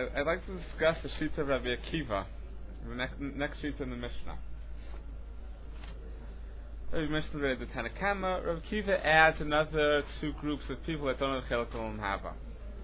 I'd like to discuss the sheet of Rabbi Akiva, the next sheet in the Mishnah. We mentioned already the Tanakama. Rabbi Akiva adds another two groups of people that don't have Chelek Olam Haba.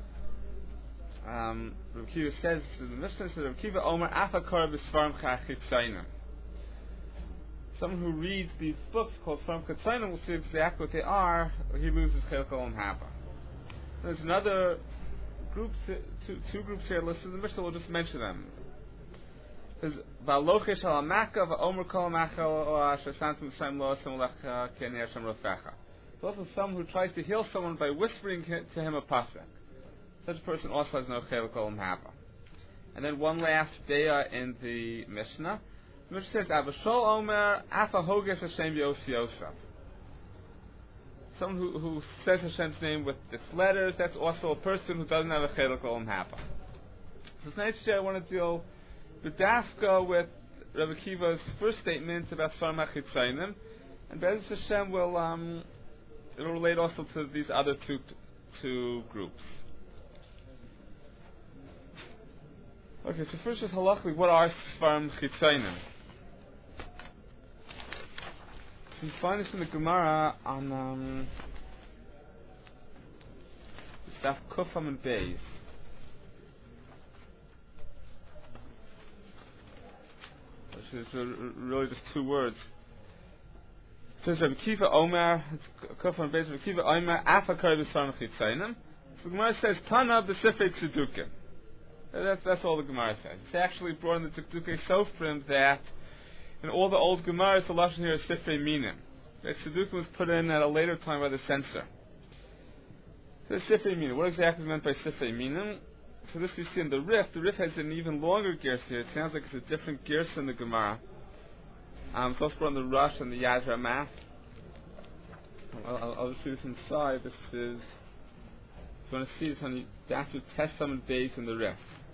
Rabbi Akiva says in the Mishnah, Rabbi Akiva Omer Afa Kor B'Sfarim Chachit Shainim. Someone who reads these books called Sfarim Chachit will see exactly what they are, or he loses Chelek Olam Haba. There's another group, two groups here listed in the Mishnah. We'll just mention them. There's Ba'alochish Halamaka Va'omer Kol Machal Asher Santum Shem Lo Asem Lecha Keni Hashem Rofecha. There's also someone who tries to heal someone by whispering to him a pasuk. Such a person also has no Chelek Olam Haba. And then one last daya in the Mishnah. The Mishnah says Abashol Omer Afa Hogesh Hashem Yos Yosef. Someone who says Hashem's name with its letters, that's also a person who doesn't have a Chelek Olam Haba. So tonight I want to deal B'dafka with Rabbi Akiva's first statement about Sfarim HaChitzayim, and Be'ez Hashem will relate also to these other two groups. Okay, so first just halachically, what are Sfarim Chitzayim? You find this in the Gemara on Daf Kufam and Beis. Which is really just two words. It says Rabbi Akiva Omer, Kufam and Beis, Rabbi Akiva Omer, Afa Kari B'Sfarim Chitzayim. The Gemara says Tana B'Sifrei Tzedukim. That's all the Gemara says. It's actually brought in the Tzedukei Sofrim that in all the old Gemaras, the lashon here is Sifrei Minim. The Tzedukim was put in at a later time by the censor. So Sifrei Minim. What exactly is meant by Sifrei Minim? So this we see in the Rif. The Rif has an even longer gersa here. It sounds like it's a different gersa in the Gemara. It's also brought in the Rush and the Yad Ramah. I'll just see this inside. This is... If you want to see this, you have to test some days in the Rif.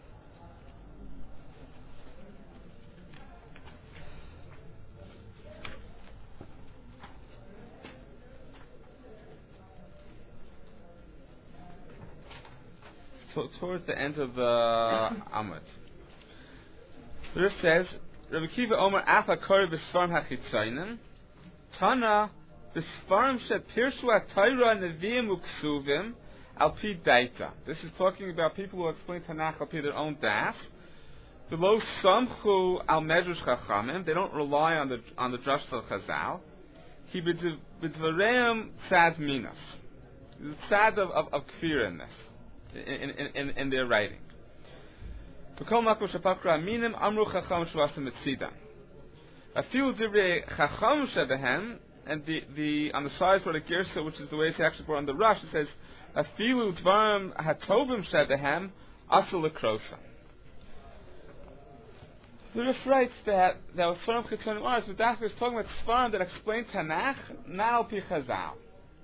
Towards the end of the Amud. The Rif says, Rabbi Akiva Omer Afa Kori B'Sfarim HaChitzayim Tana B'Sfarim Shepirshu HaTorah Nevi'im U'Ksuvim Al Pi Daita. This is talking about people who explain Tanakh al Pi their own das. Below Samchu Al Medrash Chachamim, they don't rely on the Drush of Chazal. Ki B'Dvareim Tzad Minas. There's a tzad of kfir in this. In their writing. And the on the sides where the Gersa, which is the way it's actually brought on the Rush, it says Afilu Dvarim Hatovim Shebehem Asul Lekrosa. The Rif writes that was Sfarim Chitzayim Aris, but that is talking about Sfarim that explain Tanakh, not Al Pi Chazal.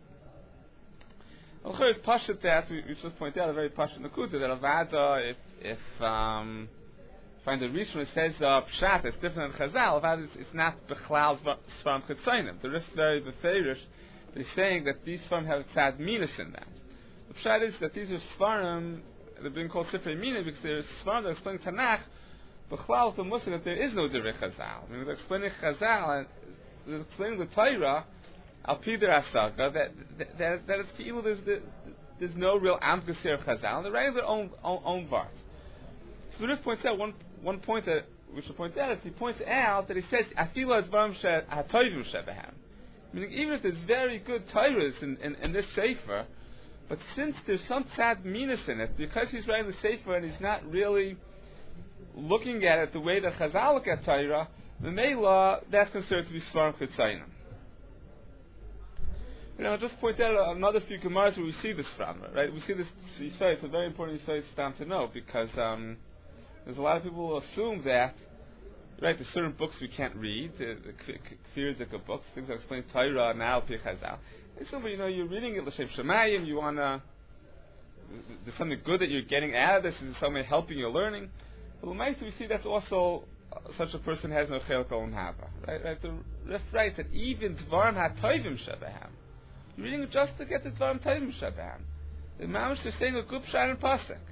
It's Pashut that we just point out a very Pashut Nakuda that Avada, if find the reason it says Pshat, it's different than Chazal. Avada it's not Bechlal Sfarim Chitzayim. The Rif is very beferish. He's saying that these Sfarim have Tzad Minas in them. The Pshat is that these are Sfarim, they're being called Sifrei Minas because they're Sfarim that explain Tanakh. Bechlal to Muslim that there is no Derech Chazal. I mean, they're explaining Chazal and they're explaining the Torah. Al Pi der Asaga, that it's evil. There's no real amkasir of Chazal, and they're writing their own vars. So the Rif points out one point that we should point out is he points out that he says Afila Advarim Hatoivim Shebehem, meaning even if there's very good Torahs in this sefer, but since there's some tzad minas in it, because he's writing the sefer and he's not really looking at it the way that Chazal look at Torah, the Meila that's considered to be Sfarim Chitzayim. I'll just point out another few Gemaras where we see this from, right? We see this Yisrael. It's a very important Yisrael stam to know because there's a lot of people who assume that, right, there's certain books we can't read, the Kfir Zikah books, things that explain Torah and Al Pi Chazal. It's something, you're reading it L'Shem Shemayim, you wanna, there's something good that you're getting out of this, there's something helping your learning. But L'maisa we see that's also such a person has no Chelek Olam Haba, right? The Rif writes that even Dvarim HaToivim Shebehem. You're reading it just to get the Dvarim Tovim Shebehem. The Mamish is saying a good Pshat and Pasuk.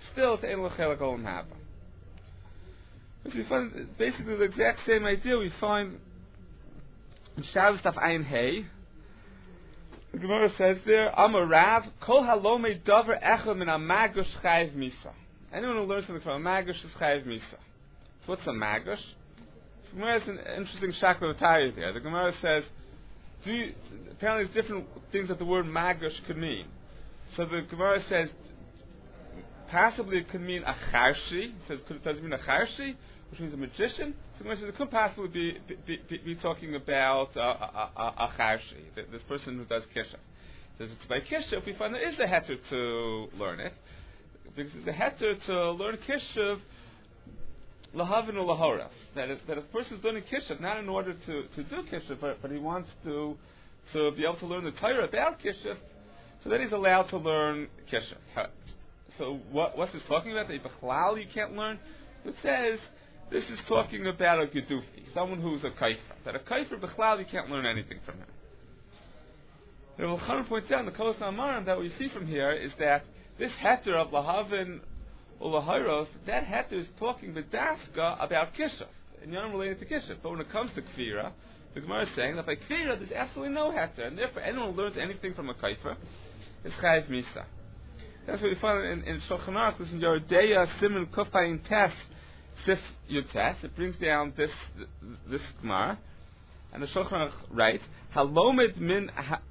still it's Ein Lo Chelek Olam Haba. If you find basically the exact same idea we find in Shabbos Daf Ayin Hey. The Gemara says there, Amar Rav, Kol Halomei Davar Echad Min HaMagush Chayiv Misa. Anyone who learns something from a Magush is Chayiv Misa. So what's a Magush? The Gemara has an interesting shakla v'tayah there. The Gemara says, apparently there's different things that the word Magush could mean. So the Gemara says, possibly it could mean a Charshi. It says, does it mean a Charshi? Which means a magician. So the Gemara says, it could possibly be talking about a Charshi, this person who does Kishav. Says it's by Kishav, we find there is a heter to learn it. Because it's a heter to learn Kishav lahavin or lahoras. That if a person is learning Kishav, not in order to do Kishav, but he wants to be able to learn the Torah about Kishav, so then he's allowed to learn Kishav. So what's this talking about? That you can't learn? It says this is talking about a gedufi, someone who's a kaifer. That a kaifer b'chlal you can't learn anything from him. And Rav Chanan points out in the Kolos Amarim that what you see from here is that this heter of lahavin or lahiros, that heter is talking b'dafka about kishav, and you're not related to kishav. But when it comes to kfira, the Gemara is saying that by kfira there's absolutely no heter, and therefore anyone who learns anything from a kaifer is chayiv misa. That's what we find in Shulchan Aruch. This is Yerodeya Siman Kufayin Tes Sif Yutes. It brings down this Gemara, and the Shulchan Aruch writes, Halomed min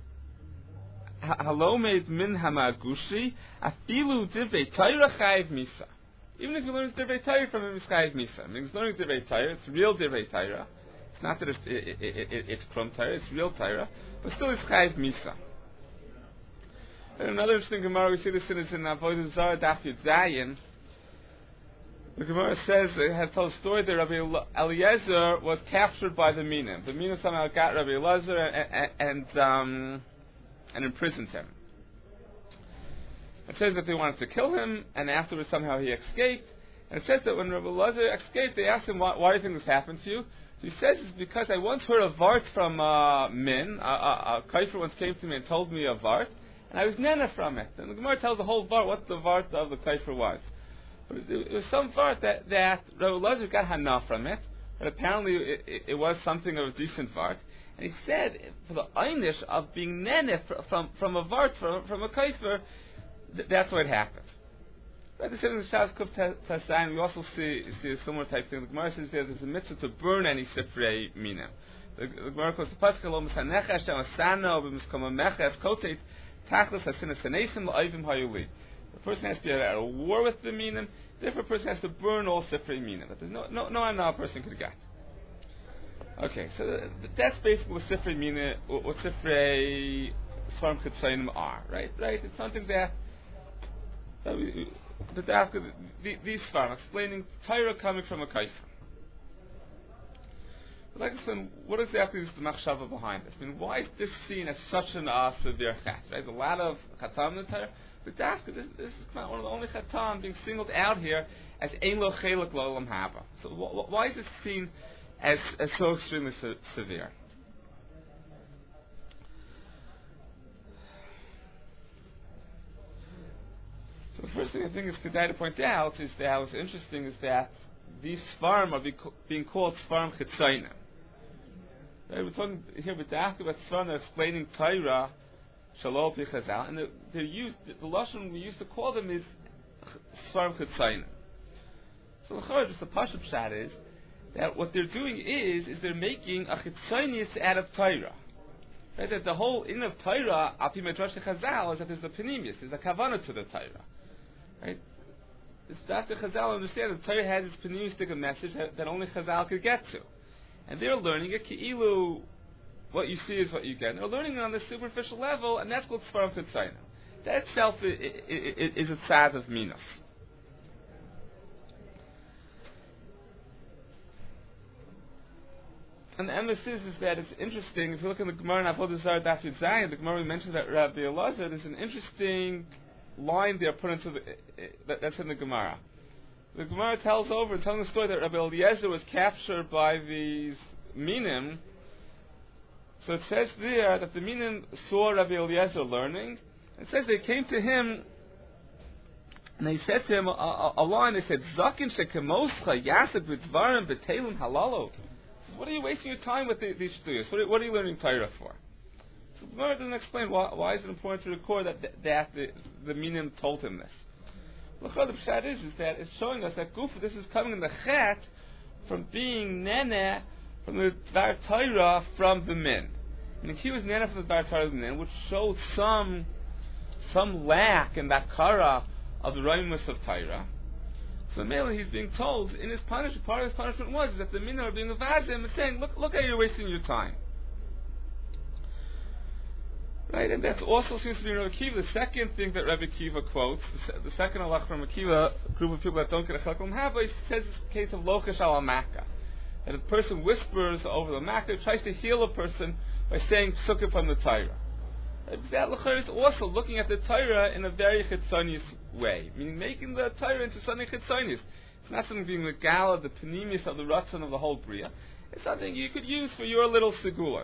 hamagushi afilu divrei Torah chayiv misa. Even if you learn divrei Torah from him, it's chayiv misa. I mean, he's learning divrei Torah. It's real divrei Torah. It's not that it's from Torah. It's real Torah, but still it's chayiv misa. And another interesting Gemara we see this in Avodah Zarah Daf Yud Zayin. The Gemara says it has told a story that Rabbi Eliezer was captured by the Minim. The Minim somehow got Rabbi Eliezer and imprisoned him. It says that they wanted to kill him, and afterwards somehow he escaped. And it says that when Rabbi Eliezer escaped, they asked him, why do you think this happened to you? So he says it's because I once heard a vart from Min. A kaifer once came to me and told me a vart, and I was nana from it. And the Gemara tells the whole vart what the vart of the kaifer was. But it was some vart that Rabbi Eliezer got hana from it, but apparently it was something of a decent vart. And he said, for the einish of being nene from a vart, from a kaifer, that's what happened. At the same time, Shabbos Kuf Tasayin, we also see a similar type thing. The Gemara says there's a mitzvah to burn any sifrei mina. The Gemara calls the pasuk lo misanecha Hashem asano b'miskama meches kotet tachlis hasinas hanesim la'ayvim hayuli. The person has to be at a war with the minim. Therefore, a person has to burn all sifrei mina. But there's no person could get. Okay, so that's basically what sifrei mina or sifrei svarim chitzayinim are, right? Right? It's something that these svarim explaining Torah coming from a kaifer. I'd like to explain what exactly is the machshava behind this. I mean, why is this seen as such an severe chat? Right? There's a lot of chatam in the Torah, but this is one of the only chatam being singled out here as ein lo chelek l'olam haba. So why is this seen as so extremely severe? So the first thing I think is Kedai to point out is that what's interesting is that these svarim are being called svarim chitzayim. Right? We're talking here with the about svarim that are explaining Torah shalom pi chazal, and they're used. The lashon we used to call them is svarim chitzayim. So the just the pashup shot is that what they're doing is they're making a chitzaynis out of Torah. Right? That the whole in of Torah, api medrash chazal, is that there's a penimius, there's a kavanah to the Torah. Right? It's that the Chazal understand that Torah has its pneumistic message that only Chazal could get to. And they're learning it, ki'ilu, what you see is what you get. And they're learning it on the superficial level, and that's called Svarim Chitzayim. That itself is a tzad of Minos. And the emphasis is that it's interesting, if you look in the Gemara in Avodah Zarah Daf Yud Zayin, the Gemara mentions that Rabbi Elazar, there's an interesting line they are put into that's in the Gemara. The Gemara tells telling the story that Rabbi Eliezer was captured by these minim. So it says there that the minim saw Rabbi Eliezer learning. It says they came to him And they said to him a line. They said, "Zakin shekemoscha yasek b'dvarim b'telum halalo." What are you wasting your time with these students? What are you learning Torah for? So the Gemara doesn't explain why is it important to record that the Minim told him this. The pshat is that it's showing us that Gufa, this is coming in the chet from being nene from the Dvar Torah from the min. Meaning he was nene from the Dvar Torah from the min, which showed some lack in that kara of the raimus of Torah. So mainly he's being told in his punishment, part of his punishment was that the Minim are being avadim and saying, look how you're wasting your time. Right, and that also seems to be Rabbi Akiva. The second thing that Rabbi Akiva quotes, the second halach from Akiva, a group of people that don't get a chelkom haba, he says it's a case of lokesh al makkah. That a person whispers over the makkah, tries to heal a person by saying psukim from the Torah. That lachar is also looking at the Torah in a very chitzonius way, meaning making the Torah into something chitzonius. It's not something being the gala, the panemius of the ratzon of the whole bria. It's something you could use for your little segulas.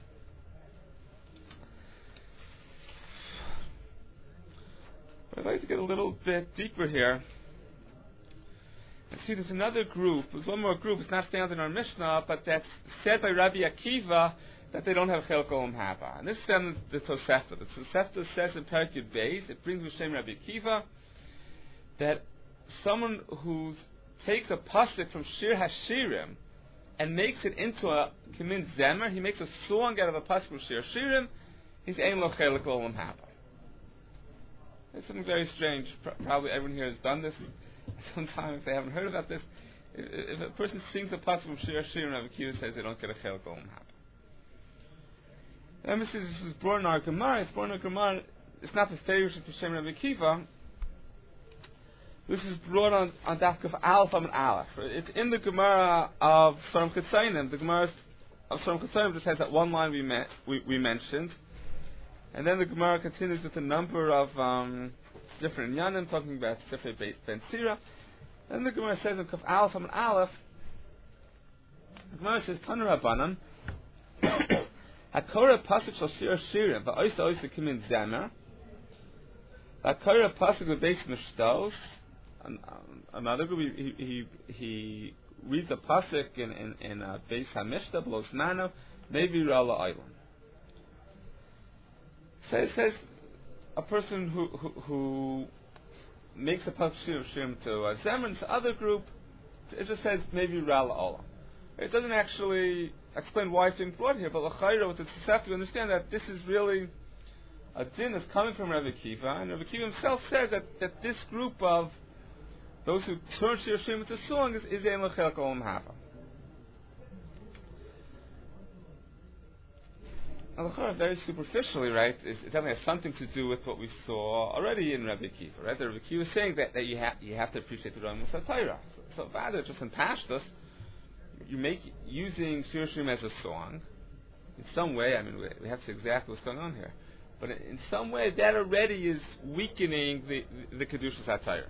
I'd like to get a little bit deeper here. And see, there's another group. There's one more group. It's not found in our Mishnah, but that's said by Rabbi Akiva that they don't have Chel Kolam Haba. And this is from the Tosefta. The Tosefta says in Perek Yud Beis, it brings Hashem Rabbi Akiva, that someone who takes a pasuk from Shir Hashirim and makes it into a Kimin Zemer, he makes a song out of a pasuk from Shir Hashirim, he's Ein Lo Chel Kolam Haba. It's something very strange. Probably everyone here has done this sometime if they haven't heard about this. If a person sings a pasuk from Shir Hashirim, Rabbi Akiva says they don't get a Chel Kolam Haba. Let me see, this is brought in our Gemara. It's brought in our Gemara. It's not the favorite of Hashem Rabbi Akiva. This is brought on Daf of Aleph and Aleph. It's in the Gemara of Sfarim Chitzayim. The Gemara of Sfarim Chitzayim just has that one line we mentioned. And then the Gemara continues with a number of different inyanim, talking about Sefer Ben Sira. Then the Gemara says in Kaf Aleph and Aleph, the Gemara says, Tanu Rabbanan, Hakora pasuk shal Shir Hashirim, va'oisa oisa kimin zemer, Hakora pasuk v'beis mishtos. Another group, he reads a pasuk in Beis Hamishta, below Snano, maybe Rala Island. So it says a person who makes a pasuk Shir Hashirim to a zemer, to other group, it just says maybe Rala Olam. It doesn't actually explain why it's being brought here, but l'chayra, with the Tosefta, we understand that this is really a din that's coming from Rabbi Akiva, and Rabbi Akiva himself says that this group of those who turn Shir Hashirim into song is Ein Lo Chel Kolam Haba. Now, l'chayra, very superficially, right, it definitely has something to do with what we saw already in Rabbi Akiva, right? That Rabbi Akiva is saying that you have to appreciate the Rambam Satayra. So rather, just in Pashtus, you make using Shir Hashirim as a song, in some way, I mean, we have to see exactly what's going on here, but in some way, that already is weakening the Kedushas HaTorah.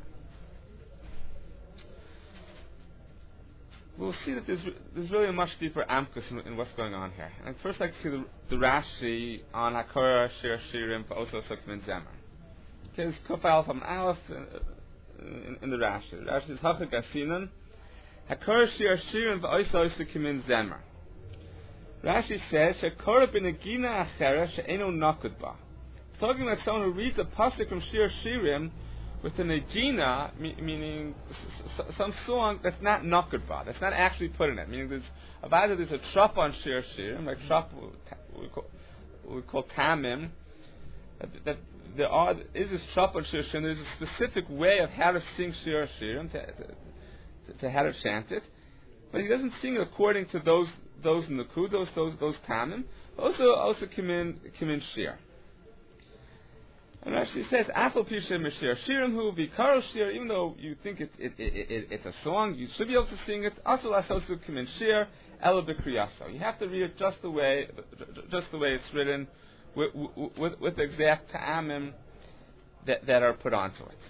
We'll see that there's really a much deeper amkus in what's going on here. And I'd first like to see the Rashi on Hakora Shir Hashirim for Oso Sukmin Zemer. Okay, there's Kuf Aleph Am Aleph in the Rashi. The Rashi is Hachak Asinan, Hakora Shir Hashirim v'oisa oisa kimin zemer. Rashi says, Hakora b'negina achera she'eno nakud ba. Talking about someone who reads a pasuk from Shir Hashirim with a negina, meaning some song that's not nakud ba, that's not actually put in it. Meaning there's a trop on Shir Hashirim, like trop we call tamim, that there is this trop on Shir Hashirim. There's a specific way of how to sing Shir Hashirim, to how to chant it, but he doesn't sing according to those nukud, those tamim. Also kimin shir. And actually says afal pishem shir shirim hu vikaro shir. Even though you think it's a song, you should be able to sing it. Also asosu kimin shir ela b'kriyaso. You have to read it just the way it's written, with the exact tamim that are put onto it.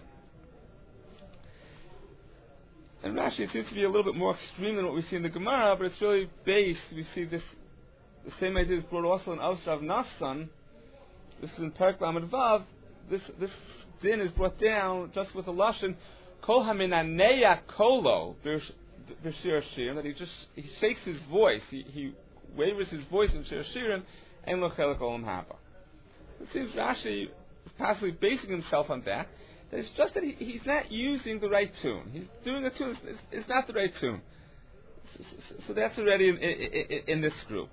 And Rashi seems to be a little bit more extreme than what we see in the Gemara, but it's really based. We see the same idea is brought also in Avshav Nasan. This is in Perek Lamed Vav. This din is brought down just with a lashon kol haminaneya kolo b'shir shirim, that he shakes his voice, he wavers his voice in shir shirim, and lo chelik olam haba. It seems Rashi is possibly basing himself on that it's just that he's not using the right tune. He's doing a tune, it's not the right tune. So that's already in this group.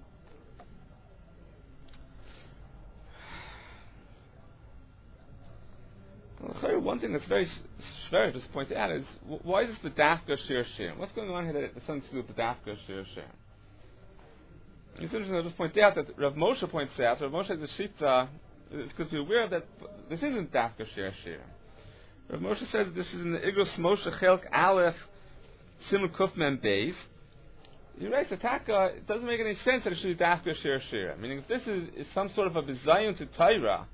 Well, one thing that's very shver to point out is why is this the dafka shir shirim? What's going on here that has something to do with the dafka shir shirim? It's interesting to just point out that Rav Moshe points out, Rav Moshe has a shita, because we're aware that this isn't dafka shir shirim. Rav Moshe says this is in the Igros Moshe Chelk Aleph Simon Kuf Mem Beis. He writes that Taka, it doesn't make any sense that it should be dafka shir shirim. Meaning, if this is some sort of a bizayon to Torah,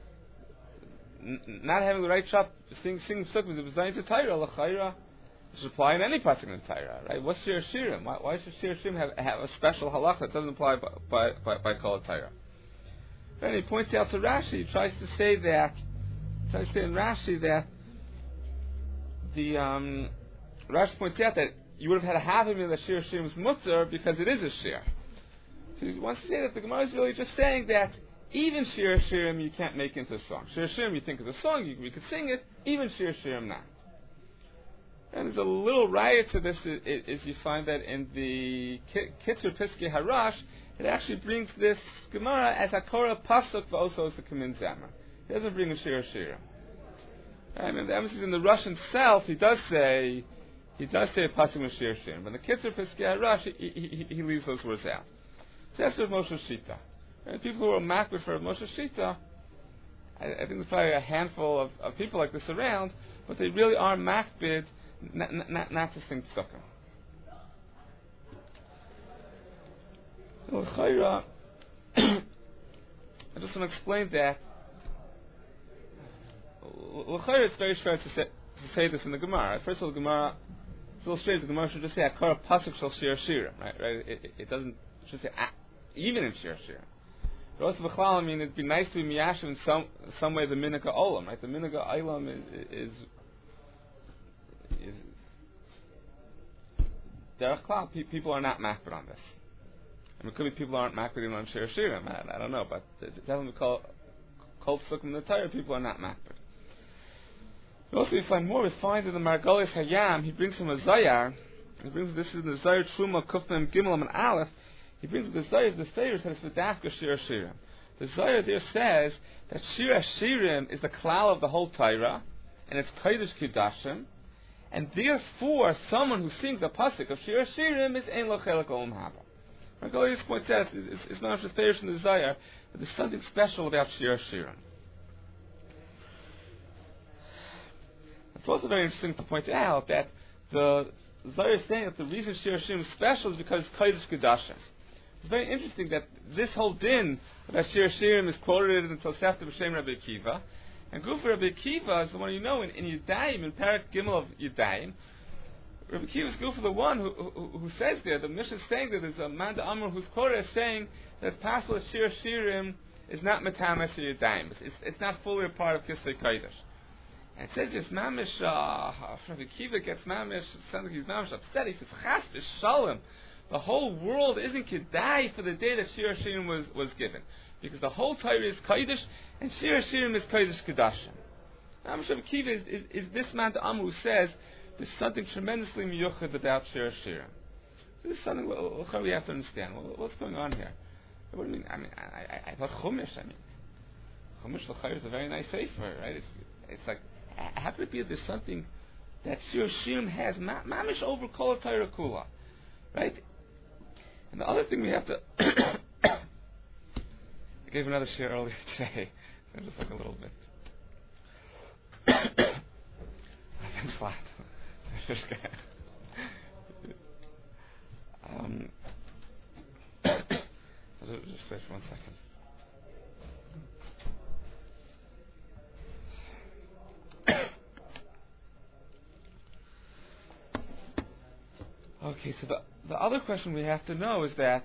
not having the right shop, singing sukkah is a bizayon to Torah, l'chayra, it should apply in any pasuk in Torah, right? What's shir shirim? Why should shir shirim have a special halacha that doesn't apply by kol Torah? Then he points out to Rashi, he tries to say in Rashi that the Rashi points out that you would have had a havim that shir shirim is mutzar because it is a shir. So he wants to say that the Gemara is really just saying that even shir shirim you can't make into a song. Shir shirim you think is a song, you could sing it, even shir shirim not. And there's a little riot to this is you find that in the Kitzur Piskei Harash, it actually brings this Gemara as a Korah Pasuk also as a Kamin Zamar. It doesn't bring a shir shirim. I mean, the emphasis in the Russian itself, he does say a pasuk with shir shirim, but in the Kitzur Piskei Harash, he leaves those words out. So that's Rav Moshe Shita. And people who are makbid for Rav Moshe Shita, I think there's probably a handful of people like this around, but they really are makbid not to sing psukim. So Chayra, I just want to explain that. L'chayra, it's very short to say this in the Gemara. First of all, the Gemara, it's a little strange. The Gemara should just say Akara Pasuk Shal Shir Shirim, right? It doesn't. It should say even in Shir Shirim. But also, I mean, it'd be nice to be miyashiv in some way the Minhag Olam, right? The Minhag Olam is derech klal. People are not makbid on this. I mean, it could be people aren't makbid even on Shir Shirim. I don't know, but definitely call psukim in the Torah. People are not makbid. Also, we find more refined in the Margolis Hayam. He brings from a Zayar. This is the Zayar Truma Kufim Gimel and Aleph. He brings the Zayar, the Seir says the Dafka Shir Shirim. The Zayar there says that Shir Shirim is the klal of the whole Torah, and it's Kodesh Kedashim, and therefore someone who sings a pasuk of Shir Shirim is Ein Lo Chelik Olam Haba. Margolis points out it's not just Seir from the Zayar, but there's something special about Shir Shirim. It's also very interesting to point out that the Zohar is saying that the reason Shir Shirim is special is because it's Kodesh Kedashim. It's very interesting that this whole din about Shir Shirim is quoted in Tosefta B'Shem Rabbi Akiva, and Gufa Rabbi Akiva is the one you know in Yudayim, in Parak Gimel of Yudayim. Rabbi Akiva is Gufa the one who says there, the Mishnah is saying that there's a man Amr who's quoted as saying that possible that Shir Shirim is not Metames Yudayim. It's not fully a part of Kisei Kodesh. And it says this mamish, Rabbi Akiva gets mamish, sounds like he's mamish upset. He says, Chas v'shalom, the whole world isn't kedai for the day that Shir Shirim was given. Because the whole Torah is Kodesh, and Shir Shirim is Kodesh Kedashim. Mamish Rabbi Akiva is this man to Amr who says, there's something tremendously miyuchad about Shir Shirim. So this is something we have to understand. What's going on here? What do you mean? I mean, I thought Chumash, Chumash l'chayr is a very nice sefer, right? It's like, how could it be that there's something that Shir Shirim has mamish over Kol Torah Kula, right? And the other thing we have to I gave another share earlier today, so just like a little bit. Thanks a lot. Just 1 second. Okay, so the other question we have to know is that,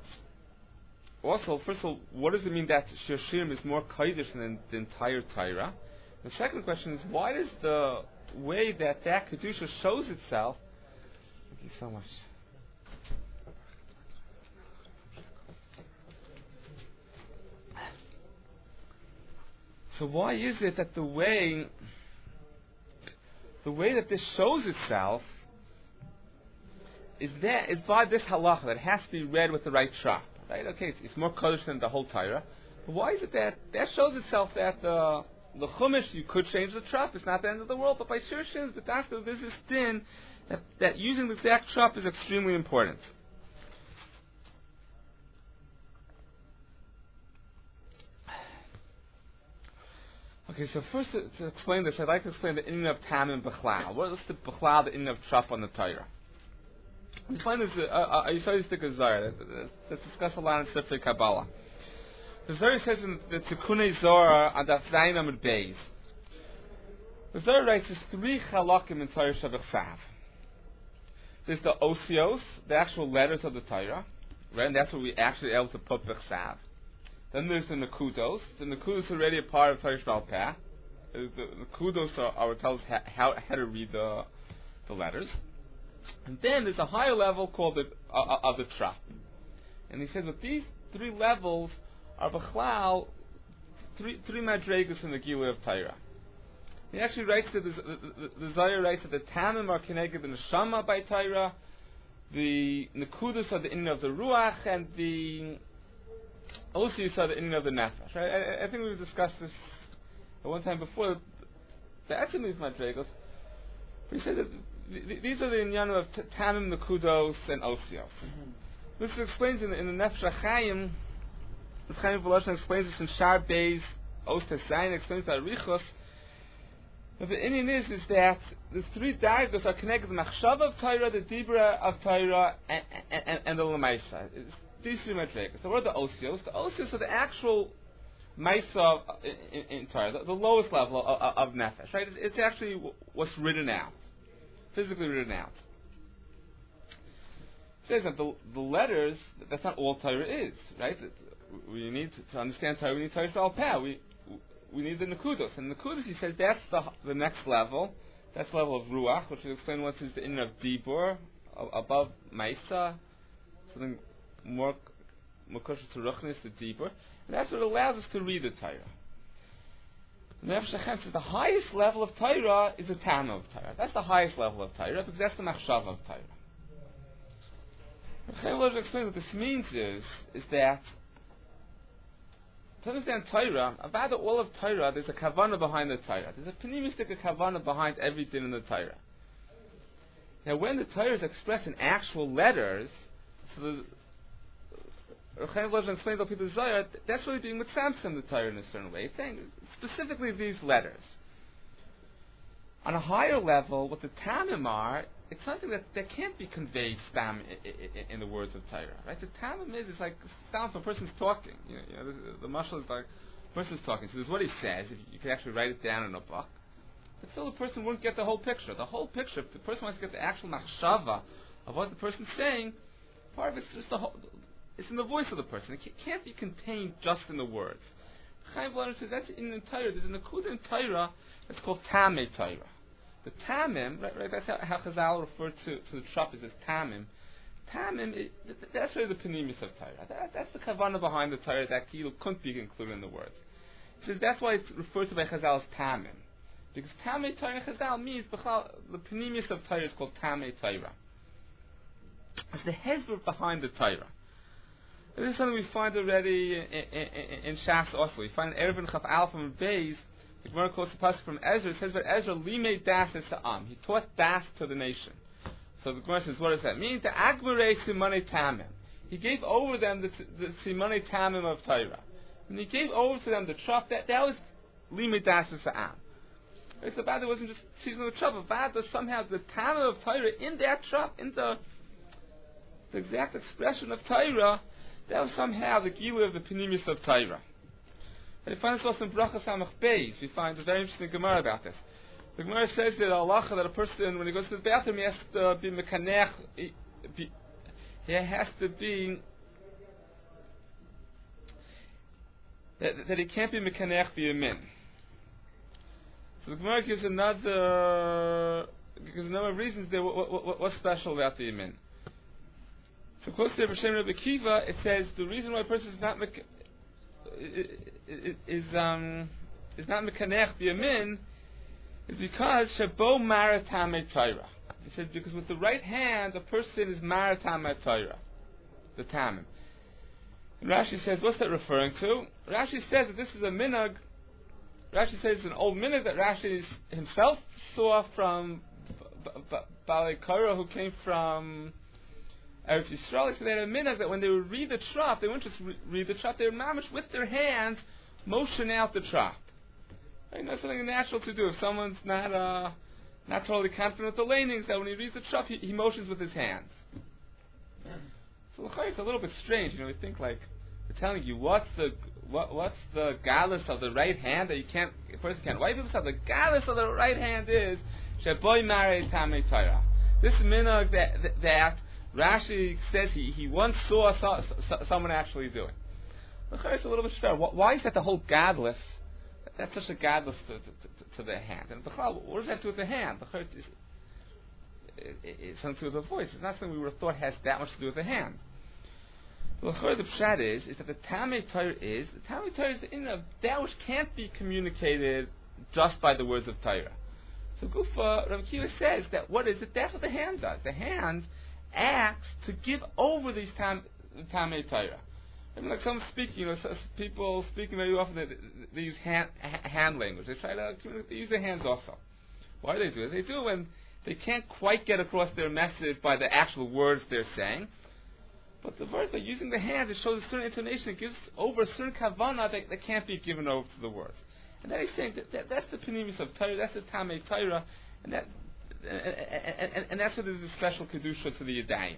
also, first of all, what does it mean that Shir Shirim is more Kodesh than the entire Torah? The second question is, why does the way that Kedusha shows itself... Thank you so much. So why is it that the way that this shows itself is by this halacha that it has to be read with the right trap, right? Okay, it's more kodesh than the whole Torah. But why is it that shows itself that the chumash, you could change the trap, it's not the end of the world, but by shir shins, but after there's this din that using the exact trap is extremely important. Okay, so first to explain this, I'd like to explain the inyan of tamim b'chlal. What is the b'chlal, the inyan of trap on the Torah? We find this, I study stick a Zohar that's discussed a lot in Sifrei Kabbalah. The Zohar says in the Tikkunei Zohar on Daf Zayin Amud Beis, the Zohar writes there's 3 chalakim in Torah Shabbat. There's the osios, the actual letters of the Torah, right? And that's what we actually able to put b'chsav. Then there's the nekudos. The nekudos are already a part of Torah Sheba'al Peh. The nekudos are tells us how to read the letters. And then there's a higher level called of the trap. And he says that these 3 levels are b'chlal, 3 madregas in the Gilui of Torah. He actually writes that the Zohar writes that the tamim are connected in the neshama by Torah, the nekudos are the inyan of the ruach, and the osios are the inyan of the nefesh. Right? I think we've discussed this at one time before. The etzim these madregas, he said that these are the inyan of tamim, nekudos, and osios. This explains in the Nefesh HaChaim. The Chaim Voloshin explains this in Shar Beis Ostes Zayin. Explains by Arichos. But the inyan is that the 3 dargos are connected: the machshava of Torah, the dibra of Torah, and the lemaisa. These 3 madregas. So what are the osios? The osios are the actual maisa in Torah, the lowest level of nefesh. Right? It's actually what's written out, physically written out. It says that the letters, that's not all Torah is, right? We need to understand Torah, we need Torah Sheba'al Peh. We need the nekudos. And the nekudos, he says, that's the next level. That's the level of ruach, which will explain what is the inyan of dibur, above maisa, something more kosher to ruchnis, the dibur. And that's what allows us to read the Torah. The Nefesh HaChaim says the highest level of Torah is the tamim of Torah. That's the highest level of Torah, because that's the machshava of Torah. The Chaim Voloshin explains what this means is that to understand Torah, about all of Torah, there's a kavanah behind the Torah. There's a pnimistic kavanah behind everything in the Torah. Now, when the Torah is expressed in actual letters, so the Chaim Voloshin explains to people Zohar, that's really being mitzamtzem the Torah in a certain way. It's saying specifically these letters. On a higher level, what the tamim are, it's something that can't be conveyed stam in the words of Torah, right? The tamim it's like sounds when a person's talking. You know, the mashal is like a person's talking. So there's what he says. If you could actually write it down in a book, but still the person wouldn't get the whole picture. The whole picture. If the person wants to get the actual machshava of what the person's saying, part of it's just it's in the voice of the person. It can't be contained just in the words. Chaim Voloshin says that's in the Torah. There's a nekuda in Torah that's called tamei Torah. The tamim, right, that's how Chazal referred to the trumpets as tamim. Tamim, that's really the panimis of Torah. That's the kavanah behind the Torah that couldn't be included in the words. He says that's why it's referred to by Chazal as tamim. Because tamei Torah in Chazal means the panimis of Torah is called tamei Torah. It's the hezbollah behind the Torah. This is something we find already in Shas also. We find Erevin Chaf Alpha and Beis. The Gemara quotes the passage from Ezra. It says that Ezra limei das es ha'am. He taught das to the nation. So the Gemara says, what does that mean? The agmarei simonei tamim. He gave over them the simonei tamim of Torah. When he gave over to them the trup, that was limei das es ha'am. It's about it wasn't just season of the trup, but somehow the tamim of Torah in that trup, in the exact expression of Torah, that was somehow the gilui of the panimis of Torah. And we find this also in Brachas Samach Beis. We find a very interesting Gemara about this. The Gemara says that halacha that a person, when he goes to the bathroom, he has to be mekanech. He has to be that he can't be mekanech b'yamin. So the Gemara gives another reasons there. What's special about the Yamin? So, close to Rabbi Shem Rabbi Kiva, it says the reason why a person is not mekanech the Yamin is because Shabo Maratame Torah. He said because with the right hand a person is Maratame Torah, the Tamim. And Rashi says, what's that referring to? Rashi says that this is a minhag. Rashi says it's an old minhag that Rashi himself saw from Balei Korah, who came from Eretz Yisrael. So they had a minhag that when they would read the trop, they wouldn't just read the trop, they would mamish with their hands motion out the trop. Right? That's something natural to do. If someone's not totally confident with the lanings, that when he reads the trop, he motions with his hands. So it's a little bit strange. We think like they're telling you what's the galus of the right hand that a person can't. Why people say the galus of the right hand is Sheboy Mare Tamei Torah. This minhag that Rashi says he once saw someone actually doing. It's a little bit strange. Why is that the whole gadlus? That's such a gadlus to the hand. And what does that do with the hand? It's something to do with the voice. It's not something we would have thought has that much to do with the hand. The pshat is that the Tamei Torah is the inner of that which can't be communicated just by the words of Torah. So Gufa, Rabbi Kiva says that what is it? That's what the hand does. The hand acts to give over these Tamei Torah. I mean, like someone speaking, people speaking very often, they use hand language. They try to communicate, they use their hands also. Why do they do it? They do it when they can't quite get across their message by the actual words they're saying. But the words, by using the hands, it shows a certain intonation. It gives over a certain kavanah that can't be given over to the words. And then he's saying that's the penimis of Torah, that's the Tamei Torah, and that's what is a special kedusha to the Yadayim.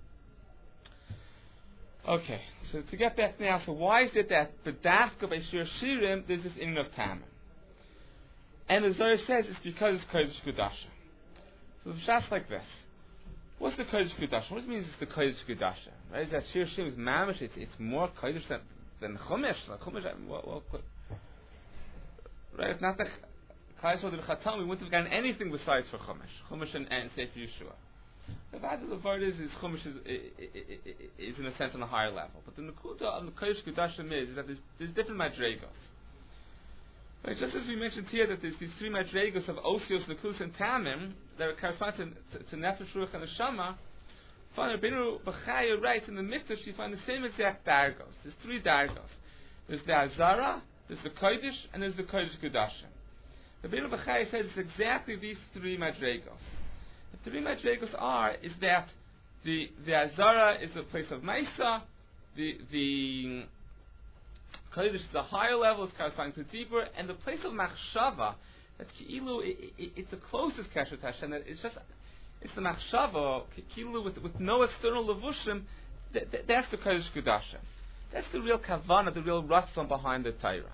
Okay, so to get back now, so why is it that b'dafka by Shir Shirim there's this inyan of Tamim? And the Zohar says it's because it's Kodesh Kedusha. So the pshat's like this. What's the Kodesh Kedusha? What does it mean it's the Kodesh Kedusha? Right? Is that Shir Shirim is mamish, it's more Kodesh than Chumash. Right? It's not that Klal Yisrael did Chatam, we wouldn't have gotten anything besides for Chumash and Sefer Yeshua. The fact of the word is Chumash is in a sense on a higher level. But the Nekuda of the Kodesh Kedusha is that there's different madregos. Right, just as we mentioned here that there's these three madregos of Osios, Nekus, and Tamim that correspond to Nefesh, Ruach, and Neshama. Rabbeinu Bechaya writes in the Mikdash you find the same exact dargos. There's three dargos. There's the Azara, there's the Kodesh, and there's the Kodesh Kedusha. Rabbeinu Bechaya says it's exactly these three madregos. The three madregos is that the Azara is the place of Maisa, the Kodesh is the higher level, it's corresponding to deeper, and the place of Machshava, that's Ki'ilu, it's the closest Keshet Hashem, that it's the Machshava, Ki'ilu with no external levushim, that's the Kodesh Kedusha. That's the real Kavanah, the real Ratzon behind the Torah.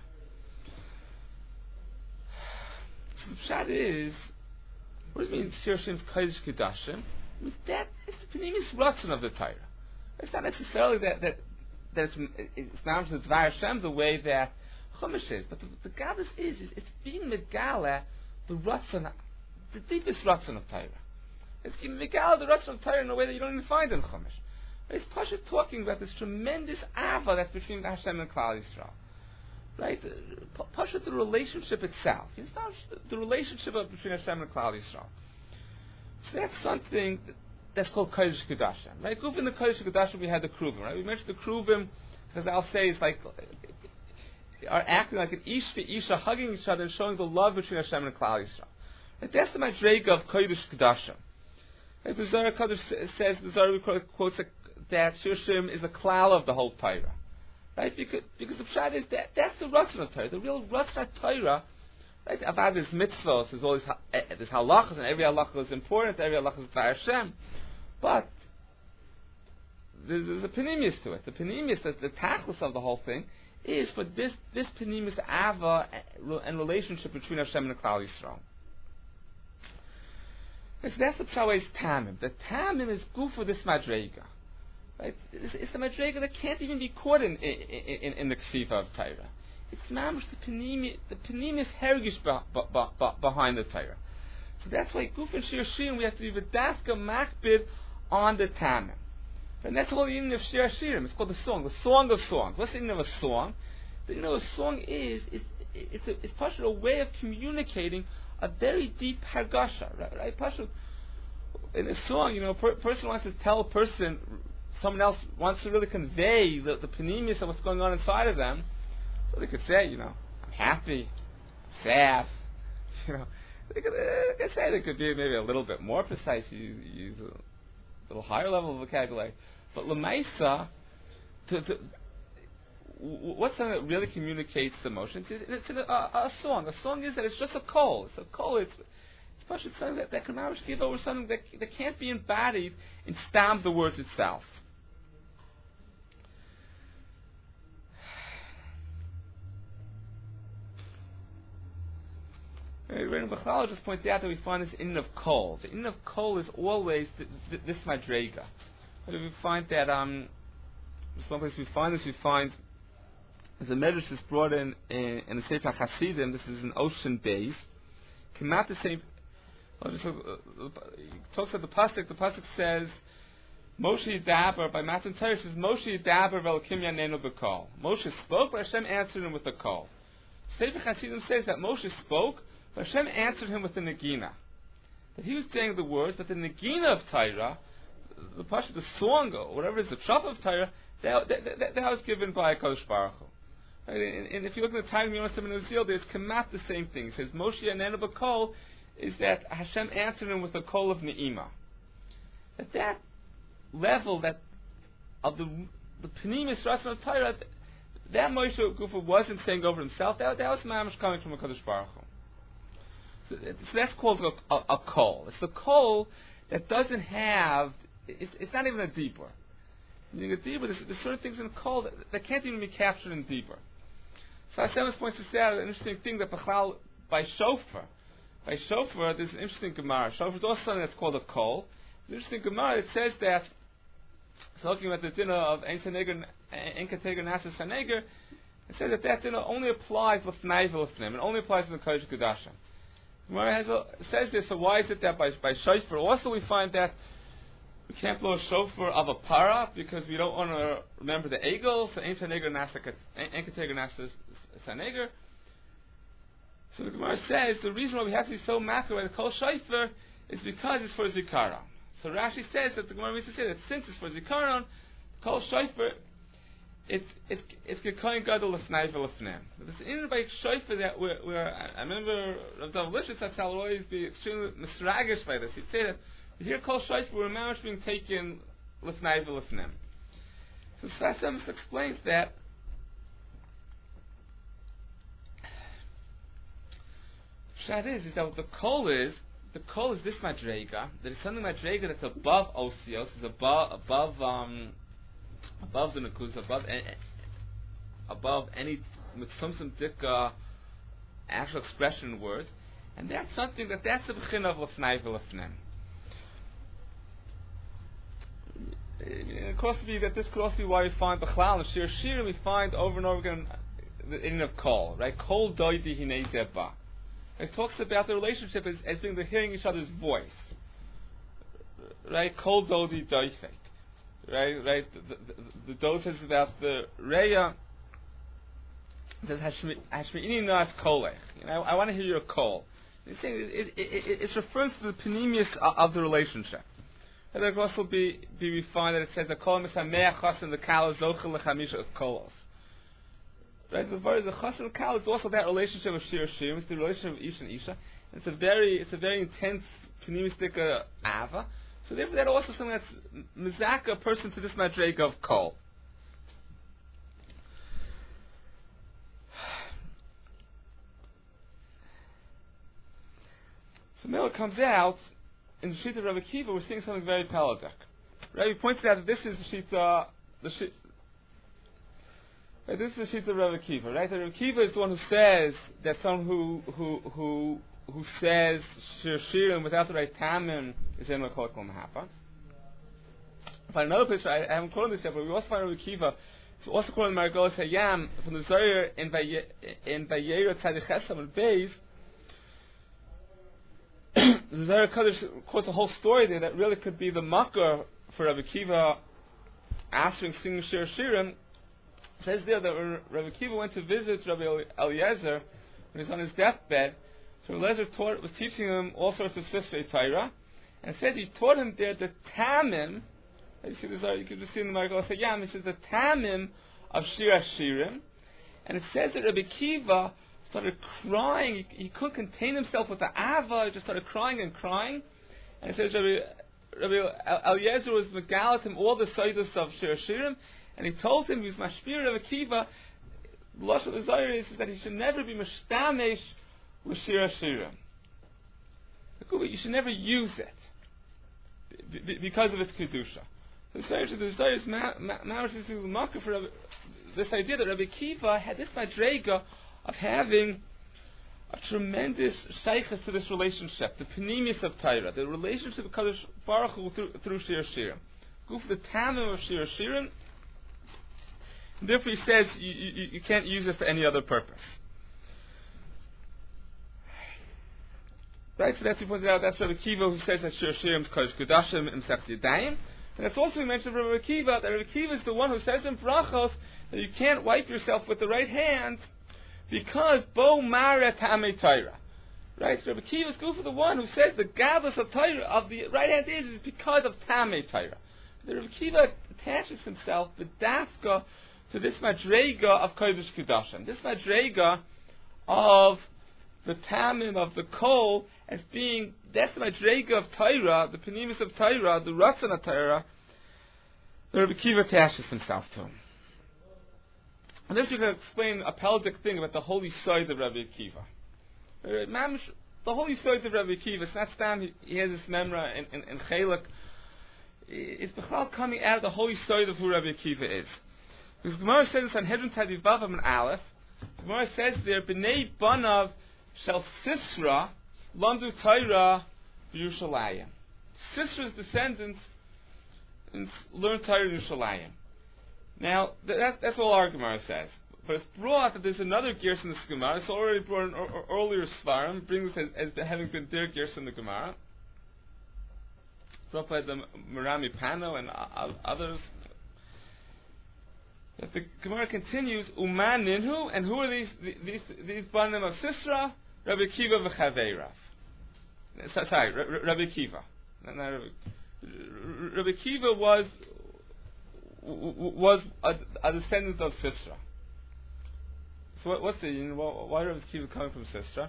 So the pshat is, what does it mean, Shir Shim's Kodesh Kedusha? It means that it's the Pnimis Ratzon of the Torah. It's not necessarily that it's not the Dvar Hashem the way that Chumash is, but the Gadus is it's being Megala, the Ratzon, the deepest Ratzon of Torah. It's being Megala, the Ratzon of Torah in a way that you don't even find in Chumash. It's Pasha talking about this tremendous Ava that's between Hashem and Klal Yisrael. Right? Pasha, the relationship itself. It's not the relationship between Hashem and Klal Yisrael. So that's something that's called Kodesh Kedusha. Right? In the Kodesh Kedusha we had the Kruvim. Right? We mentioned the Kruvim, as I'll say, it's like are acting like an Ish to Isha, hugging each other and showing the love between Hashem and Klal Yisrael. Right? That's the Madrega of Kodesh Kedusha. Right? The Zohar Kodesh says, the Zohar quotes that Shir Shirim is a klal of the whole Torah. Right? Because the pshat is that's the Ratzon of Torah. The real Ratzon of Torah, right? About this mitzvahs, there's always there's halachas, and every halacha is important, every halacha is by Hashem. But there's a penimis to it. The penimis, the tachlis of the whole thing, is for this penimis ava and relationship between Hashem and Klal Yisrael. So that's the pshat tamim. The tamim is good for this madrega. Right? It's the madrega that can't even be caught in the ksiva of Torah. It's mamish the penimis hergish behind the Torah. So that's why Guf and Shir Shirim we have to be v'daska makbid on the tamim. And that's the whole meaning of Shir Shirim. It's called the song of songs. What's the meaning of a song? The meaning of a song is it's partially a way of communicating a very deep hargasha, right? Partially, in a song, a person wants to tell a person, someone else wants to really convey the panemius of what's going on inside of them. So they could say, I'm happy, I'm sad, They could say they could be maybe a little bit more precise, use a little higher level of vocabulary. But Lamaisa, what's something that really communicates the emotions? It's a song. A song is that it's just a call. It's a call. It's especially something that can now give over something that can't be embodied in stam the words itself. Rabbeinu Bechal just pointed out that we find this in of kol. The in of kol is always this madrega. We find that some place we find as a medrash is brought in the Sefer Hasidim. This is an ocean base. Came out the same. Talks about the pasuk. The pasuk says Moshe Yidaber by Matan Torah says Moshe Yidaber v'Elokim Yanenu b'kol. Moshe spoke, but Hashem answered him with a call. Sefer Hasidim says that Moshe spoke, but Hashem answered him with the negina. That he was saying the words, but the negina of Torah, the pasuk, the song, or whatever it is, the truff of Torah, that was given by Kodesh Baruch Hu. And if you look at the time Yonasim and Uzziel, there's kamat the same thing. It says Moshe Yanenu b'kol is that Hashem answered him with a call of ne'ima. That level of the Pnimis Ratzon of Torah, that Moshe Gufa wasn't saying over himself. That was mamash coming from a Kodesh Baruch Hu. So that's called a call. It's a call that doesn't have. It's not even a deeper. A deeper, there's certain things in a call that can't even be captured in deeper. So Hashem points this out, an interesting thing that Bechal by shofar. By shofar, there's an interesting Gemara. Shofar is also something that's called a kol. There's an interesting Gemara. It says that, talking about the dinner of Enkateger Nasas Haneger, it says that dinner only applies l'fnai v'l'fnim. It only applies to the Kodesh Kodashim. Gemara says this, so why is it that by shofar? Also we find that we can't blow a shofar of a para because we don't want to remember the egel, so Enkateger Nasas Haneger. So the Gemara says the reason why we have to be so macro by the kol shofar is because it's for zikaron. So Rashi says that the Gemara means to say that since it's for zikaron, kol shofar, it's gekoyin gadol l'fnai v'l'fnem. It's in by shofar that I remember Rav Dov Lishitz will always be extremely misragish by this. He'd say that here kol shofar we're now being taken l'fnai v'l'fnem. So Sfas Emes explains that. That is that what the kol is this madrega, that it's something madrega that's above osios, is above the nekuz, above any mitzumtzum dika actual expression in words, and that's something that's the b'chin of l'fnai v'l'fnem. It could also be that this could also be why we find b'chlal and Shir Shirim we find over and over again the meaning of kol, right? Kol doidi hinei zeba. It talks about the relationship as being the hearing each other's voice, right? Kol dodi doifek, right? The dot is about the reya. Says hashmi'ini nas kolech. I want to hear your kol. It's referring to the panemius of the relationship. And there could also be refined that it says the kol misameach chasen the kala zochel lechamisha kolos. Right, the chassan and kal is also that relationship of shir shirim. It's the relationship of isha and isha. It's a very intense pneumistic ava. So therefore, that also something that's mizaka a person to this madrega of kol. So Miller comes out in the sheet of Rabbi Akiva. We're seeing something very pelagic. Rabbi points out that this is the sheet. This is the sheet of Rabbi Akiva, right? Rabbi Akiva is the one who says that someone who says shir shirim without the right tamim is in l'kol kol mahapa. But another place, I haven't quoted this yet, but we also find Rabbi Akiva So also according to Margolis Hayam from the Zohar in Vayera Tzaddik Chesam and Beis, the Zohar Kodesh quotes a whole story there that really could be the makar for Rabbi Akiva answering singing Shir Shirim. It says there that when Rabbi Akiva went to visit Rabbi Eliezer when he was on his deathbed, so Eliezer was teaching him all sorts of Sifrei Torah, and said he taught him there the Tamim. You see this, you can just see in the Margol Hayam. It says the Tamim of Shir Shirim, and it says that Rabbi Akiva started crying. He couldn't contain himself with the Ava. He just started crying and crying. And it says Rabbi Eliezer was megalit him all the Seidos of Shir Shirim, and he told him he was mashpir Rabbi Akiva. The Lashon of the Zohar is that he should never be mishtamesh with Shir Shirim. You should never use it because of its kedusha. The Zohar is ma'arish for this idea that Rabbi Akiva had this madrega of having a tremendous shaykhus to this relationship, the pneumius of Torah, the relationship of Kadosh Baruch Hu through Shir Shirim. Go for the tamim of Shir Shirim. And therefore, he says you can't use it for any other purpose. Right, so that's he pointed out. That's Rabbi Akiva who says that Shir Shirim is Kodesh Kodashim in Masechet Yadayim. And it's also mentioned from Rabbi Akiva that Rabbi Akiva is the one who says in Brachos that you can't wipe yourself with the right hand because Bo Mara Tamei Torah. Right, so Rabbi Akiva is good for the one who says the gadlus of Torah of the right hand is because of Tamei Torah. The Rabbi Akiva attaches himself the dafka to this madrega of Kodesh Kodashim, this madrega of the tamim of the kol as being that's the madrega of Torah, the penimis of Torah, the ratzon of Torah. The Rabbi Akiva attaches himself to him. And this we can explain a peldic thing about the holy side of Rabbi Akiva. The holy side of Rabbi Akiva, it's not stam he has this memra in Chelak. It's b'chal coming out of the holy side of who Rabbi Akiva is. Because Gemara says this on Hedron Tadiv Vav and Aleph. Gemara says there, B'nei Banav Shel Sisra Lamdu Torah B'Yushalayim. Sisra's descendants learn Torah in Yerushalayim. Now, that's all our Gemara says. But it's brought that there's another Gersh in this Gemara. It's already brought in earlier Svarim, brings this as having been their Gersh in the Gemara. Brought by the Merami Pano and others. That the Gemara continues, Uman Ninhu, and who are these Banim of Sisra? Rabbi Akiva v'Chaveirav. Sorry, Rabbi Akiva. Rabbi Akiva was a descendant of Sisra. So what's the why Rabbi Akiva coming from Sisra?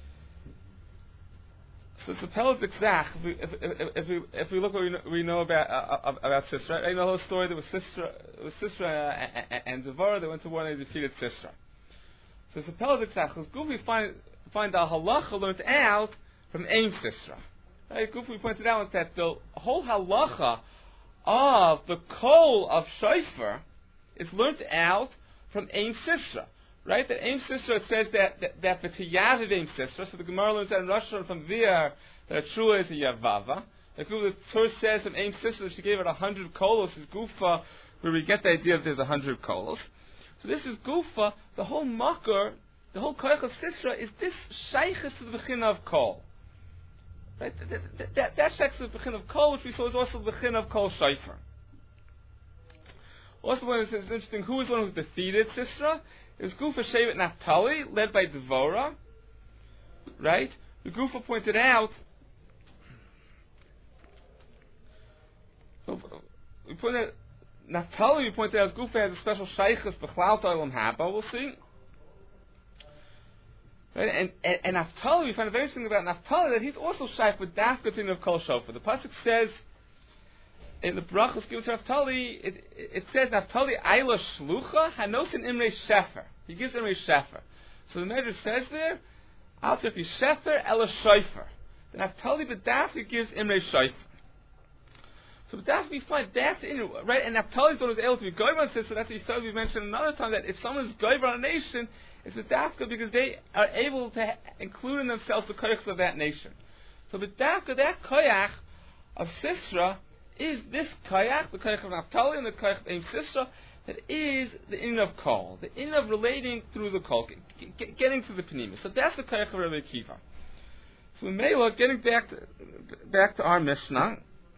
So it's a pellet zach. If we look what we know about Sisra, I know the whole story. There was Sisra and Devorah. They went to war and they defeated Sisra. So it's a pellet zach. Because we find the halacha learned out from Ein Sisra. Right? We pointed out that the whole halacha of the kol of Shofar is learned out from Ein Sisra. Right? That Ein Sisra says that the Tiyav Ein Sisra, so the Gemara learns that in Rosh Hashanah from V'yar that Trua is a Yavava. Like the Torah says from Ein Sisra she gave it 100 kolos, is Gufa, where we get the idea that there's 100 kolos. So this is Gufa, the whole makar, the whole Koyach of Sisra is this Shaykhis to the Bechina of Kol. Right? That Shaykhis to the Bechina of Kol, which we saw is also the Bechina of Kol Shayfer. Also, when it's interesting, who is one who defeated Sisra? It was Gufa Shevet Naphtali, led by Devorah. Right? The Gufa pointed out. So we pointed out Naphtali. We pointed out Gufa has a special shaykhus b'chlal Olam Haba. We'll see. Right? And Naphtali, we find a very interesting about Naphtali that he's also shaykh with Dafkatin of Kol Shofar. The pasuk says in the brachos given to Naphtali, it says Naphtali Ayla Shlucha Hanosin Imrei Shefer. He gives Imrei Shefer. So the Medrash says there, Al Tefi Shefer Ela Shofar. The Naphtali B'Dafka gives Imrei Shofar. So B'Dafka we find that's in right, and Naphtali's one who's able to be goyver on this. So that's what you started. We mentioned another time that if someone is goyver on a nation, it's B'Dafka because they are able to include in themselves the koyachs of that nation. So B'Dafka, that koyach of Sisra is this koyach, the koyach of Naphtali and the koyach of Ein Sisra, that is the in of kol, the in of relating through the kol, getting to the penimis. So that's the koyach of Rabbi Akiva. So Mela, getting back to our Mishnah,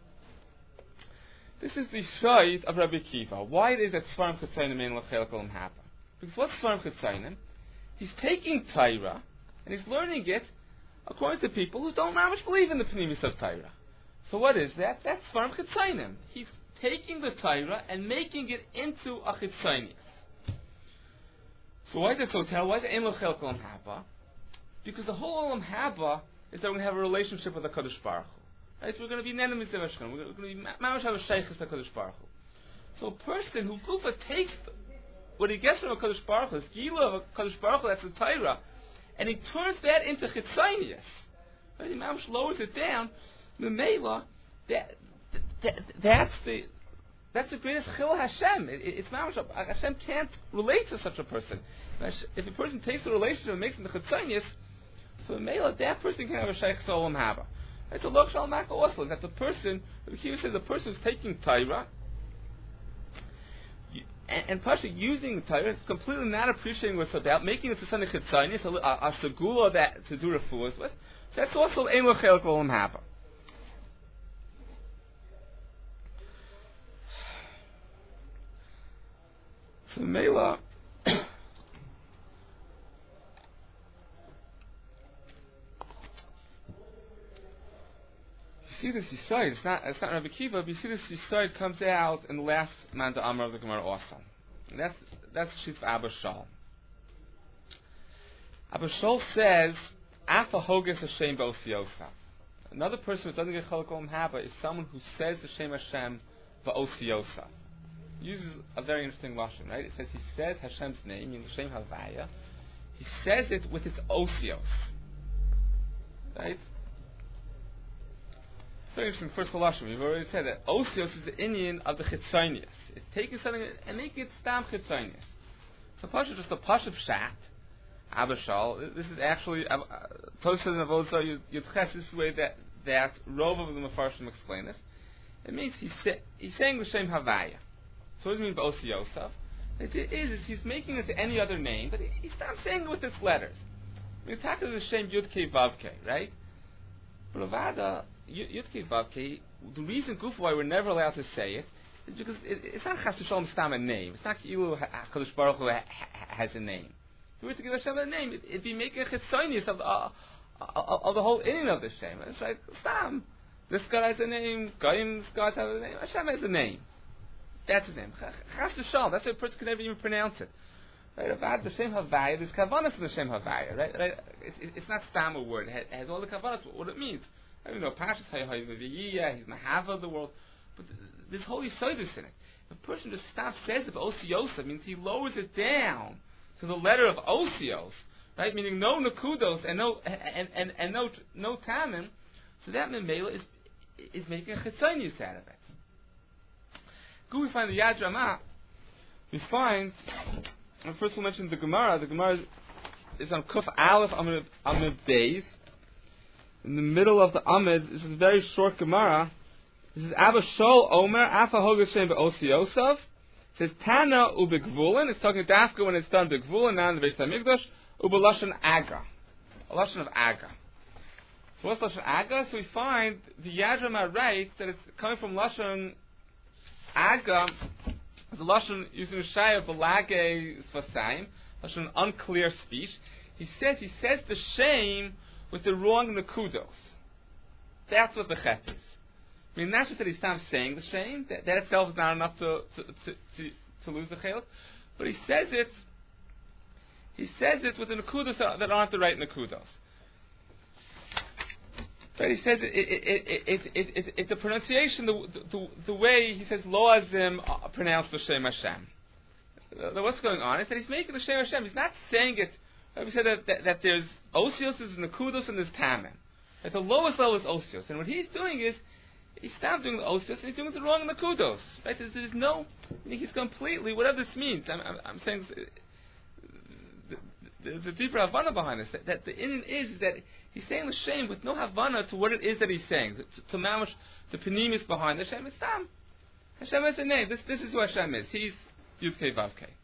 this is the shayt of Rabbi Akiva. Why it is that Svarim Chetzainim Ein L'Chelek Olam Haba? Because what's Svarim Chetzainim? He's taking Torah and he's learning it according to people who don't very much believe in the penimis of Torah. So what is that? That's Svarim Chetzainim. He's taking the Torah and making it into a Chetzainis. So why is it so terrible? Why is it Ein L'Chelek Olam Haba? Because the whole Olam Haba is that we're going to have a relationship with the Kadosh Baruch Hu. Right? We're going to be enemies of Hashem. We're going to be mamash have a sheikhus to Kadosh Baruch Hu. So a person who Gufa takes what he gets from a Kadosh Baruch Hu, this gila of a Kadosh Baruch Hu, that's the Torah, and he turns that into Chitzonius. Right? He mamash lowers it down. Memela, that's the greatest chil Hashem. It's mamash. Hashem can't relate to such a person. If a person takes the relationship and makes it into Chitzonius, so Mela, that person can have a Shaykh Olam Haba. Right? The Lok Shal Maka also is that the person, the Kiva says, the person is taking Torah and Pasha using Torah, it's completely not appreciating what it's about, making it to something Chitzonius, a segula that to do refuahs with. That's also Ein L'Chelek Olam Haba. So Mela. You see this Yisrael, it's not Rabbi Akiva, but you see this Yisrael comes out in the last Manda Amar of the Gemara also. And that's the sheet of Abba Shol. Abba Shol says, Afa Hoges Hashem Ba'osiyosaf. Another person who doesn't get Chalak Olam Haba is someone who says the Shem Hashem Ba'osiyosaf. Uses a very interesting lashon, right? It says he says Hashem's name, meaning Shem Havaya. He says it with its osios. Right? Very interesting. First Lashon, we've already said that osios is the Indian of the Chitzonius. It's taking something and making it stam Chitzonius. So Pasha, just a Pasha Pshat, Abba Shol. This is actually Tosfos and Avodah Yudches. This is the way that Rov of the Mefarshim explain this. It means he's saying the Shem Havaya. So what does it mean by Osiyosaf? It is he's making it to any other name, but he's not saying it with its letters. I mean, it's the Shem Yudke Vavke, right? But Avada Yudke Vavke, the reason why we're never allowed to say it is because it's not Chas V'Shalom Stam a name. It's not Ki'ilu HaKadosh Baruch Hu has a name. If we were to give Hashem a name, it'd be making a Chitzonius of the whole inning of the Shem. It's like Stam. This guy has a name. Goyim's God has a name. Hashem has a name. That's his name. Chas V'Shalom. That's why a person can never even pronounce it. Right? Avad the Shem Havaya. There's kavanas in the Shem Havaya. Right? It's not Stam a word. It has all the kavanas. What it means. I don't know. Pashas Hayah V'Viyah. He's Mahava of the world. But there's holy sodas in it. If a person just stops says it, but Osiosa means he lowers it down to the letter of Osios, right? Meaning no Nakudos and no Tamim. So that Memela is making a Chitzonius out of it. Go we find the Yad Ramah. We find, first we'll mention the Gemara. The Gemara is on Kuf Aleph Amid Beis. In the middle of the Amid, this is a very short Gemara. This is Abba Shol Omer Afa Hogas Shem Be'Osiyosov. It says Tana Ubegvulin. It's talking Dafka when it's done Begvulin, now in the Beis Hamikdash. Ubelashon Aga, a lashon of Aga. So what's lashon Aga? So we find the Yad Ramah writes that it's coming from lashon Aga, the lashon using Shaya Balage Sfasayim, lashon unclear speech. He says the shame with the wrong Nakudos. That's what the chet is. I mean, not just that he's not saying the shame, that itself is not enough to lose the chiluk, but he says it with the nakudos that aren't the right nakudos. But he says it's a pronunciation, the way he says lo azim pronounce the Shem Hashem. What's going on is that he's making the Shem Hashem. He's not saying it. We said that there's osios, there's nakudos, and there's tamen. At the lowest level is osios, and what he's doing is he stopped doing the osios and he's doing the wrong nakudos. Right? There's no. He's completely whatever this means. I'm saying there's a deeper havana behind this. That the Indian is that he's saying the shame with no havana to what it is that he's saying. To mamash the penimis behind the Hashem is Stam. Hashem has a name. This is who Hashem is. He's Yud K Vav K.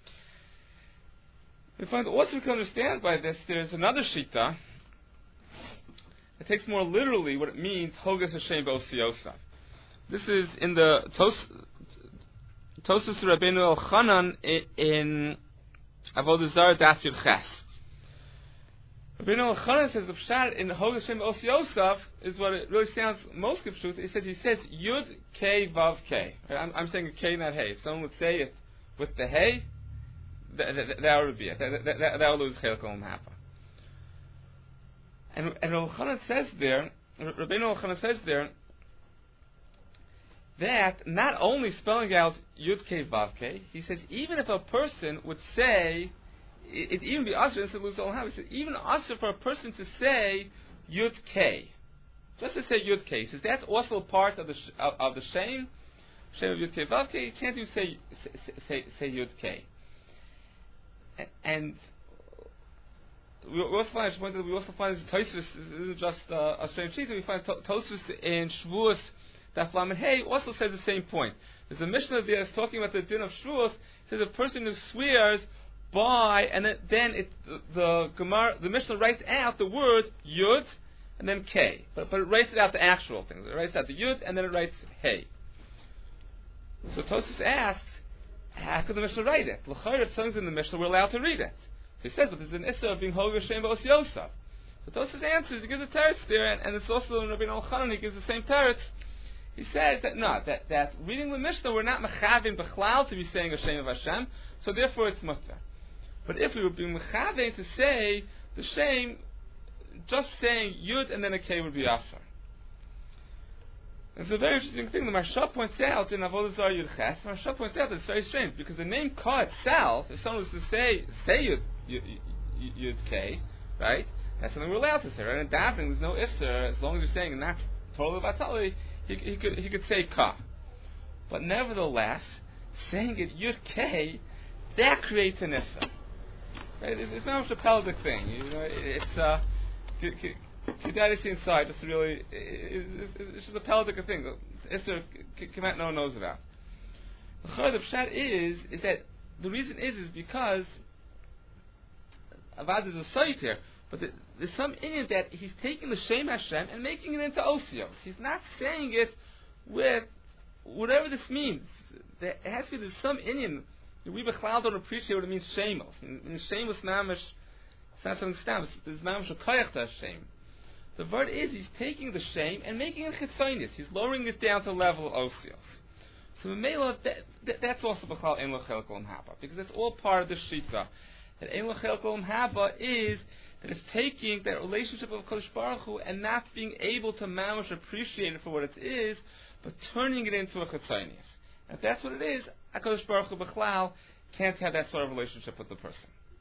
We find also we can understand by this. There's another shita. It takes more literally what it means. Hogas Hashem B'Osiosa. This is in the Tosfos Rabbeinu Elchanan in Avodah Zarah Daf Yud Ches. Rabbeinu Elchanan says the pshat in Hogas Hashem B'Osiosa is what it really sounds most good truth. He says Yud K Vav K. I'm saying a K, not Hey. If someone would say it with the Hey, that would be it. That would lose Chel Kol Hapa. And Elchanan says there, Rabbeinu Elchanan says there, that not only spelling out Yud K Vav K, he says even if a person would say, it even be usher instead of lose all Hapa, he says even usher for a person to say Yud K, just to say Yud K, he says that's also part of the shame of Yud K Vav K. You can't even say Yud K. And we also find, Tosfos isn't just a strange sheet. We find Tosfos in Shavuos Daf Lamed Hey also says the same point. There's a Mishnah there that's talking about the din of Shavuos. It says a person who swears by, and then the Mishnah writes out the word Yud and then K, but it writes it out the actual things. It writes out the Yud and then it writes Hey. So Tosfos asks, how could the Mishnah write it? L'chayr songs in the Mishnah we're allowed to read it. So he says, but there's an issa of being Hogas Hashem B'Osiosa. So Tosfos answers, he gives a teretz there, and it's also in Rabbeinu Elchanan, he gives the same teretz. He says that no, that reading the Mishnah we're not mechavin b'chlal to be saying Hashem of Hashem, so therefore it's mutter. But if we were being mechavin to say the shame, just saying Yud and then a K would be Asher. It's a very interesting thing. The Maharsha points out in Avodah Zarah Yud Ches. The Maharsha points out that it's very strange because the name Ka itself, if someone was to say Yud K, right? That's something we're allowed to say, right? In davening, there's no isser as long as you're saying and not totally vatali. He could say Ka, but nevertheless, saying it Yud K, that creates an isser. Right? It's not much a pelvic thing. You know, it's Kedai inside, just really, it's just a pelvic thing. Isser Kemat no one knows about. The pshat is that the reason is because Avad is a site here, but there's some in that he's taking the Shem Hashem and making it into Osios. He's not saying it with whatever this means. There has to be some Indian. We Bechlal don't appreciate what it means Shemos. In Shemos Mamish, it's not something stam. There's Mamish a Koyach to Hashem. The word is he's taking the shame and making it chitzonis. He's lowering it down to the level of Osios. So Mela, that's also B'chal Ein Lo Chel Kol Haba, because it's all part of the Shita. That Ein Lo Chel Kol Haba is that it's taking that relationship of Kodesh Baruch Hu and not being able to mamish appreciate it for what it is, but turning it into a chitzonis. And if that's what it is, HaKadosh Baruch Hu B'chlal can't have that sort of relationship with the person.